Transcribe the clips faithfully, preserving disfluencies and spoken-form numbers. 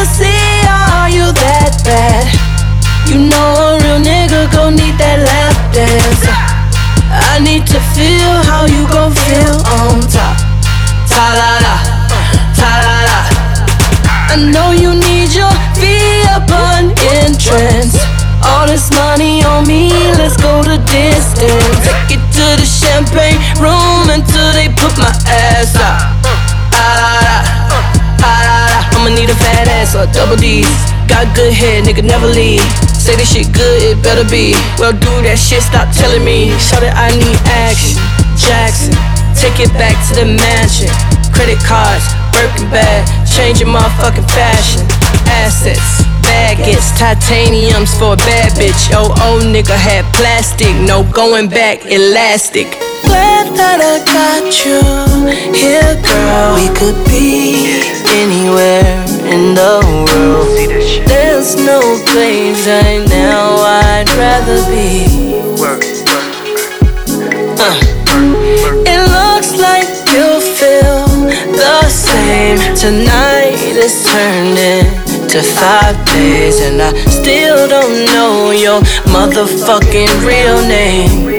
ecstasy, are you that bad? You know a real nigga gon' need that lap dance. I need to feel how you gon' feel on top. Ta-la-la, ta-la-la. I know you need your feet upon entrance. All this money on me, let's go the distance. Take it to the champagne room until they put my ass out. Ah-la-la, ah-la-la. I'ma need a fat ass or double D's. Got good head, nigga, never leave. Say this shit good, it better be. Well, do that shit, stop telling me. Show that I need action. Jackson, take it back to the mansion. Credit cards, Birkin bag, changing motherfucking fashion. Assets, baggage, titaniums for a bad bitch. Oh, old nigga had plastic, no going back, elastic. Glad that I got you here, girl. We could be anywhere in the world. There's no place right now I'd rather be. uh. It looks like you feel the same. Tonight is turned into five days, and I still don't know your motherfucking real name.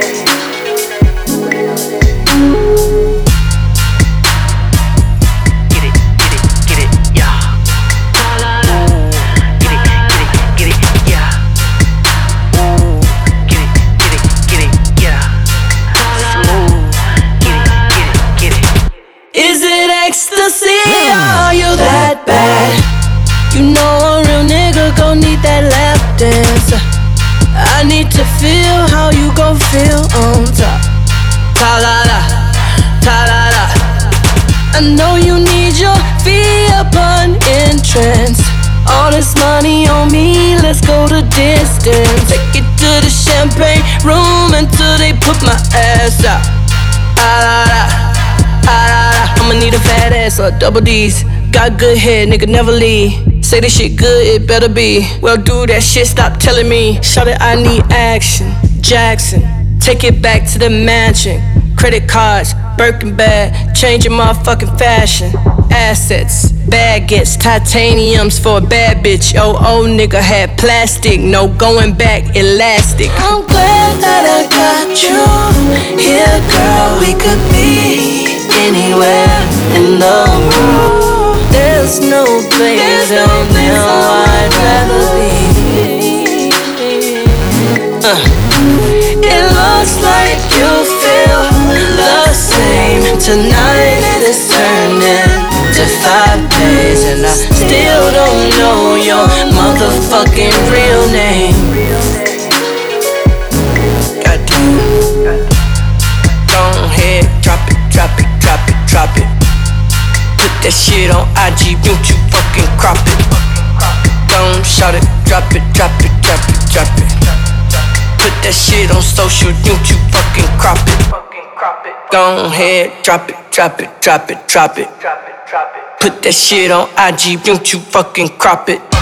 Ecstasy, are you that bad? You know a real nigga gon' need that lap dance. I need to feel how you gon' feel on top. Ta-la-la, ta-la-la. I know you need your feet upon entrance. All this money on me, let's go the distance. Take it to the champagne room until they put my ass out. Ta-la-la. I'ma need a fat ass or double D's. Got good head, nigga, never leave. Say this shit good, it better be. Well, do that shit, stop telling me. Shout it, I need action. Jackson, take it back to the mansion. Credit cards, Birkin bag, changing motherfucking fashion. Assets, baggage, titaniums for a bad bitch. Oh, old nigga had plastic, no going back, elastic. I'm glad that I got you here, girl. We could be anywhere in the world. There's no place right now I'd rather be. uh. It looks like you feel the same. Tonight is turned into five days, and I still don't know your motherfucking real name. Goddamn. Go ahead, drop it, drop it, drop it, drop it. Put that shit on I G, won't you fucking crop it? Don't shout it, drop it, drop it, drop it, drop it. Put that shit on social, won't you fucking crop it? Go ahead, drop it, drop it, drop it, drop it. Put that shit on I G, won't you fucking crop it?